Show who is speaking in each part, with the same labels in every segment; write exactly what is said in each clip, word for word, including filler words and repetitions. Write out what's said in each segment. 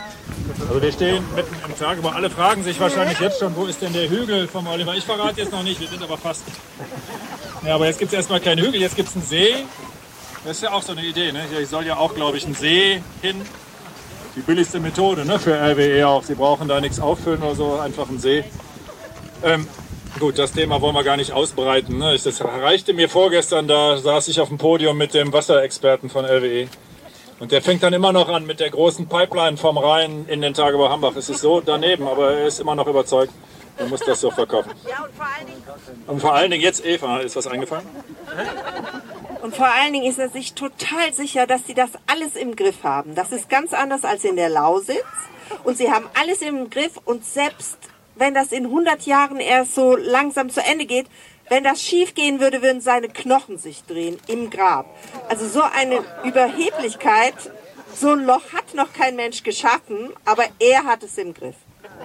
Speaker 1: Also wir stehen mitten im Tagebau. Alle fragen sich wahrscheinlich jetzt schon, wo ist denn der Hügel vom Oliver? Ich verrate jetzt noch nicht, wir sind aber fast. Ja, aber jetzt gibt es erstmal keinen Hügel, jetzt gibt es einen See. Das ist ja auch so eine Idee, ne? Hier soll ja auch, glaube ich, ein See hin. Die billigste Methode, ne, für R W E auch. Sie brauchen da nichts auffüllen oder so, einfach ein See. Ähm, gut, das Thema wollen wir gar nicht ausbreiten. Ne? Das reichte mir vorgestern, da saß ich auf dem Podium mit dem Wasserexperten von R W E. Und der fängt dann immer noch an mit der großen Pipeline vom Rhein in den Tagebau Hambach. Es ist so daneben, aber er ist immer noch überzeugt, er muss das so verkaufen.
Speaker 2: Ja, und vor allen Dingen...
Speaker 1: Und vor allen Dingen jetzt, Eva, ist was eingefallen?
Speaker 2: Und vor allen Dingen ist er sich total sicher, dass sie das alles im Griff haben. Das ist ganz anders als in der Lausitz. Und sie haben alles im Griff. Und selbst wenn das in hundert Jahren erst so langsam zu Ende geht, wenn das schief gehen würde, würden seine Knochen sich drehen im Grab. Also so eine Überheblichkeit, so ein Loch hat noch kein Mensch geschaffen, aber er hat es im Griff.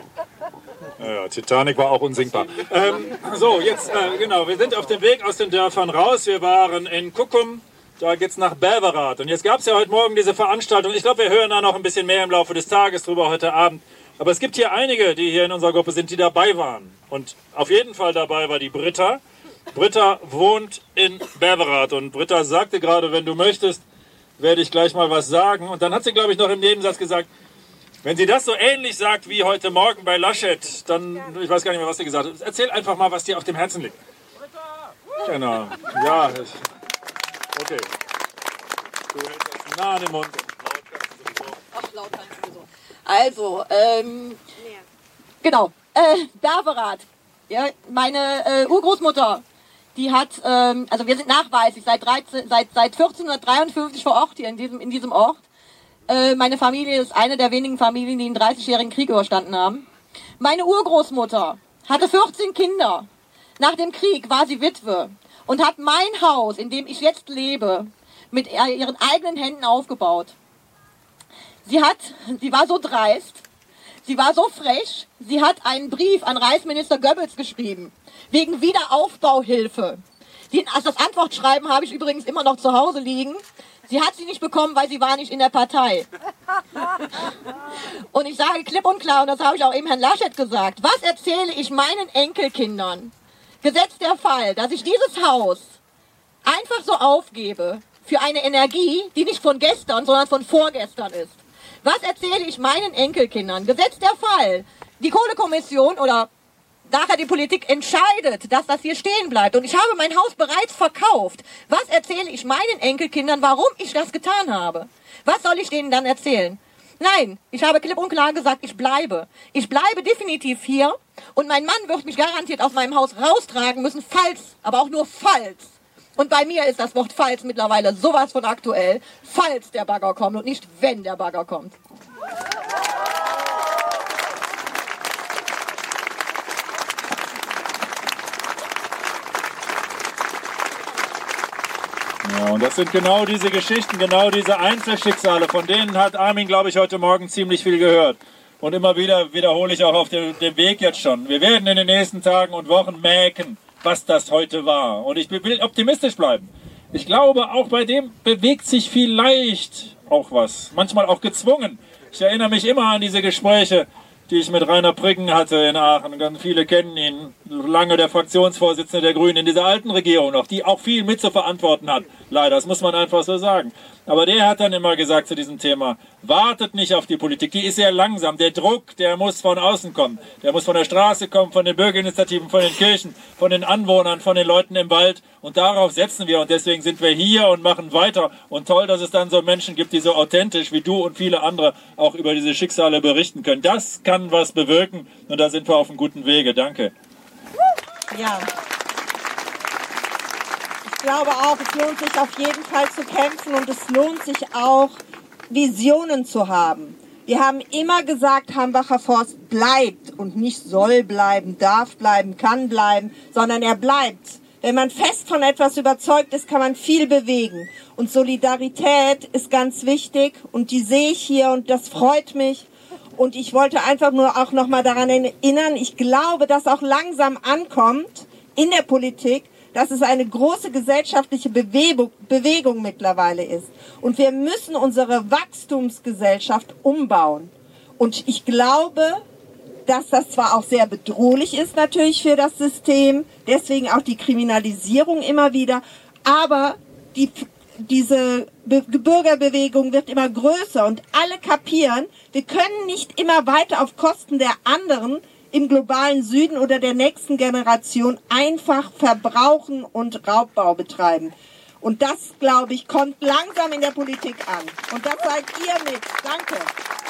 Speaker 1: Ja, Titanic war auch unsinkbar. Ähm, so, jetzt, äh, genau, wir sind auf dem Weg aus den Dörfern raus. Wir waren in Kuckum, da geht's nach Belverath. Und jetzt gab es ja heute Morgen diese Veranstaltung. Ich glaube, wir hören da noch ein bisschen mehr im Laufe des Tages drüber heute Abend. Aber es gibt hier einige, die hier in unserer Gruppe sind, die dabei waren. Und auf jeden Fall dabei war die Britta. Britta wohnt in Belverath. Und Britta sagte gerade, wenn du möchtest, werde ich gleich mal was sagen. Und dann hat sie, glaube ich, noch im Nebensatz gesagt, wenn sie das so ähnlich sagt wie heute Morgen bei Laschet, dann, ich weiß gar nicht mehr, was sie gesagt hat. Erzähl einfach mal, was dir auf dem Herzen liegt. Genau. Ja. Okay. Du hältst das nah an den Mund.
Speaker 3: Ach, laut kann ich sowieso. Also, ähm, genau, äh, Belverath. Ja, meine äh, Urgroßmutter, die hat, ähm, also wir sind nachweislich seit, dreizehn, seit, seit vierzehnhundertdreiundfünfzig vor Ort hier in diesem, in diesem Ort. Äh, meine Familie ist eine der wenigen Familien, die den dreißigjährigen Krieg überstanden haben. Meine Urgroßmutter hatte vierzehn Kinder. Nach dem Krieg war sie Witwe und hat mein Haus, in dem ich jetzt lebe, mit ihren eigenen Händen aufgebaut. Sie hat, sie war so dreist, sie war so frech, sie hat einen Brief an Reichsminister Goebbels geschrieben, wegen Wiederaufbauhilfe. Die, also das Antwortschreiben habe ich übrigens immer noch zu Hause liegen. Sie hat sie nicht bekommen, weil sie war nicht in der Partei. Und ich sage klipp und klar, und das habe ich auch eben Herrn Laschet gesagt, was erzähle ich meinen Enkelkindern? Gesetzt der Fall, dass ich dieses Haus einfach so aufgebe für eine Energie, die nicht von gestern, sondern von vorgestern ist. Was erzähle ich meinen Enkelkindern? Gesetzt der Fall, die Kohlekommission oder nachher die Politik entscheidet, dass das hier stehen bleibt. Und ich habe mein Haus bereits verkauft. Was erzähle ich meinen Enkelkindern, warum ich das getan habe? Was soll ich denen dann erzählen? Nein, ich habe klipp und klar gesagt, ich bleibe. Ich bleibe definitiv hier und mein Mann wird mich garantiert aus meinem Haus raustragen müssen, falls, aber auch nur falls. Und bei mir ist das Wort falls mittlerweile sowas von aktuell, falls der Bagger kommt und nicht wenn der Bagger kommt.
Speaker 1: Ja, und das sind genau diese Geschichten, genau diese Einzelschicksale, von denen hat Armin, glaube ich, heute Morgen ziemlich viel gehört. Und immer wieder wiederhole ich auch auf dem, dem Weg jetzt schon. Wir werden in den nächsten Tagen und Wochen merken, was das heute war. Und ich will optimistisch bleiben. Ich glaube, auch bei dem bewegt sich vielleicht auch was. Manchmal auch gezwungen. Ich erinnere mich immer an diese Gespräche, die ich mit Rainer Priggen hatte in Aachen. Ganz viele kennen ihn. Lange der Fraktionsvorsitzende der Grünen in dieser alten Regierung noch, die auch viel mit zu verantworten hat. Leider, das muss man einfach so sagen. Aber der hat dann immer gesagt zu diesem Thema, wartet nicht auf die Politik, die ist sehr langsam. Der Druck, der muss von außen kommen. Der muss von der Straße kommen, von den Bürgerinitiativen, von den Kirchen, von den Anwohnern, von den Leuten im Wald. Und darauf setzen wir. Und deswegen sind wir hier und machen weiter. Und toll, dass es dann so Menschen gibt, die so authentisch wie du und viele andere auch über diese Schicksale berichten können. Das kann was bewirken. Und da sind wir auf einem guten Wege. Danke.
Speaker 2: Ja. Ich glaube auch, es lohnt sich auf jeden Fall zu kämpfen und es lohnt sich auch, Visionen zu haben. Wir haben immer gesagt, Hambacher Forst bleibt und nicht soll bleiben, darf bleiben, kann bleiben, sondern er bleibt. Wenn man fest von etwas überzeugt ist, kann man viel bewegen. Und Solidarität ist ganz wichtig und die sehe ich hier und das freut mich. Und ich wollte einfach nur auch noch mal daran erinnern, ich glaube, dass auch langsam ankommt in der Politik, dass es eine große gesellschaftliche Bewegung, Bewegung mittlerweile ist. Und wir müssen unsere Wachstumsgesellschaft umbauen. Und ich glaube, dass das zwar auch sehr bedrohlich ist natürlich für das System, deswegen auch die Kriminalisierung immer wieder, aber die, diese Be- Bürgerbewegung wird immer größer und alle kapieren, wir können nicht immer weiter auf Kosten der anderen im globalen Süden oder der nächsten Generation einfach verbrauchen und Raubbau betreiben. Und das, glaube ich, kommt langsam in der Politik an. Und das seid ihr mit. Danke.